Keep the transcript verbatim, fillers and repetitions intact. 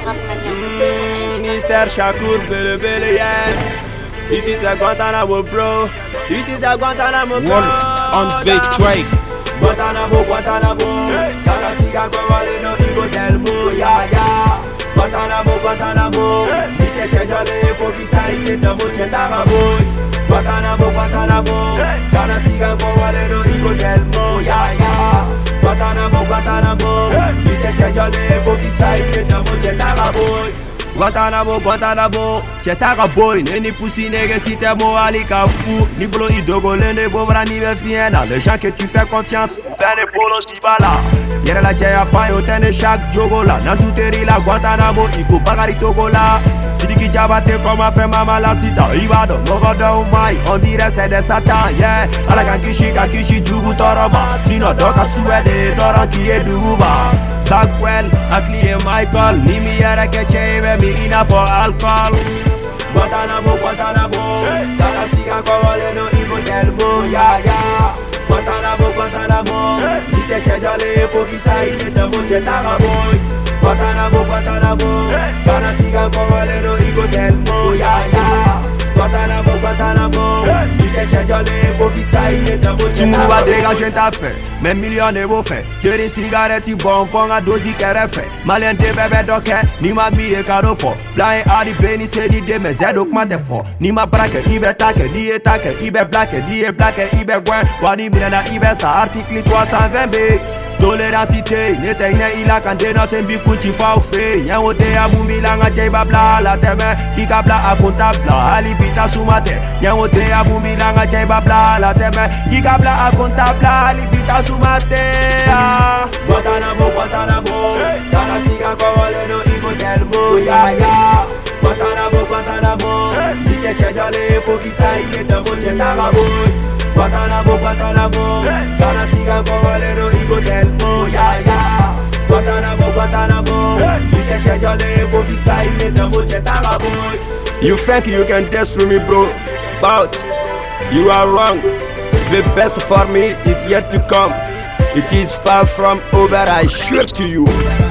mister Shakur, Bele Bele, yeah. This is a Guantanamo, bro. This is a Guantanamo, bro. On big Drake. Guantanamo, Guantanamo. Cada siga con no ego del mo, yeah, yeah. Guantanamo, Guantanamo. Nite chejole, foki saite, tamo chetara boy. Guantanamo, Guantanamo. Cada siga con no ego del mo, yeah, yeah. Guantanamo, Guantanamo. Nite chejole, foki saite, tamo chetara boy. Guantanamo, Guantanamo, chetara boy, neni poussi nègre si t'es mo alika fou. Ni bolo idogo lene bobra ni be fiena. Les gens que tu fais confiance, bene polo si bala. Yere la cheya pa yo tene chaque jogo la. Nan tout eri la Guantanamo, iko bagari togo la. Sidiki Diabaté comme a fait Mama la cita. Ibado, Mogodo Umai, on dirait c'est des satans, yeah. Ala kankishi, kankishi, jugu toroba. Sino doka suede, toron qui est duba. Bagwell, Akli et Michael. Nimi yere ke chebe, mi ina for alcohol. Guantanamo, Guantanamo. Cada siga kowale no ego del mo, yeah, yeah. Guantanamo, Guantanamo. Nite chejole, foki saite, tamo chetara boy. Guantanamo, Guantanamo. Cada siga kowale no ego del mo, yeah, yeah. Guantanamo, Guantanamo. Nite chejole, foki saite, tamo chetara boy. Sumuwa dégager ta fait, même millionnaire beau fait. Que des cigarettes bonbon à dosi kere fait. Malien de bébé doke, ni ma mi e kado fo. Blind ari beni se di de me zedok mate fo. Ni ma brake, ibe take, di e take, ibe blake, di e blake, ibe gwen. Wani minana ibe sa article trois cent vingt B. Toléracité, nete ine ila kande no sembi kuchi fa ou fe. Yen wote ya bumbi la nga chey babla la teme. Kika bla akontabla, alibita sumate. Yen wote ya bumbi la nga chey babla la teme. Kika bla akontabla, alibita sumate. Guantanamo, Guantanamo. Cada siga kowale no ego del mo, yeah, yeah. Guantanamo, Guantanamo. Nite chejole, foki saite, tamo chetara boy. Guantanamo, Guantanamo. Cada siga kowale no ego del mo, yeah, yeah. Guantanamo, Guantanamo. Nite chejole, foki saite, tamo chetara boy. You think you can destroy me, bro? But you are wrong. The best for me is yet to come. It is far from over, I swear to you.